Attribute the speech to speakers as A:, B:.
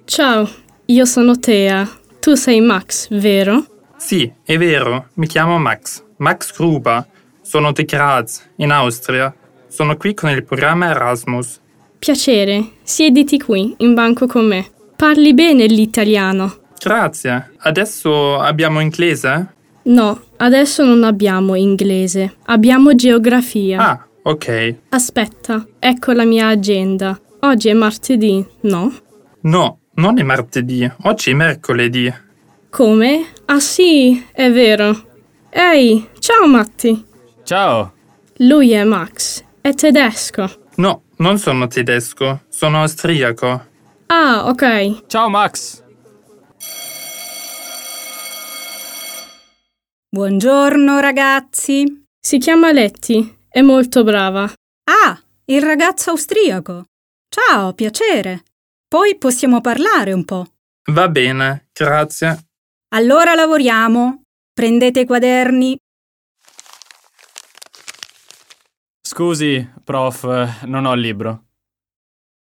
A: Ciao, io sono Tea. Tu sei Max, vero?
B: Sì, è vero, mi chiamo Max Gruber. Sono di Graz, in Austria. Sono qui con il programma Erasmus.
A: Piacere, siediti qui, in banco con me. Parli bene l'italiano?
B: Grazie. Adesso abbiamo inglese?
A: No, adesso non abbiamo inglese. Abbiamo geografia.
B: Ah, ok.
A: Aspetta, ecco la mia agenda. Oggi è martedì, no?
B: No, non è martedì, oggi è mercoledì.
A: Come? Ah sì, è vero. Ehi, ciao Matti.
C: Ciao!
A: Lui è Max, è tedesco.
B: No, non sono tedesco, sono austriaco.
A: Ah, ok.
C: Ciao Max!
D: Buongiorno ragazzi.
A: Si chiama Letty, è molto brava.
D: Ah, il ragazzo austriaco. Ciao, piacere. Poi possiamo parlare un po'.
B: Va bene, grazie.
D: Allora lavoriamo. Prendete i quaderni.
C: Scusi, prof, non ho il libro.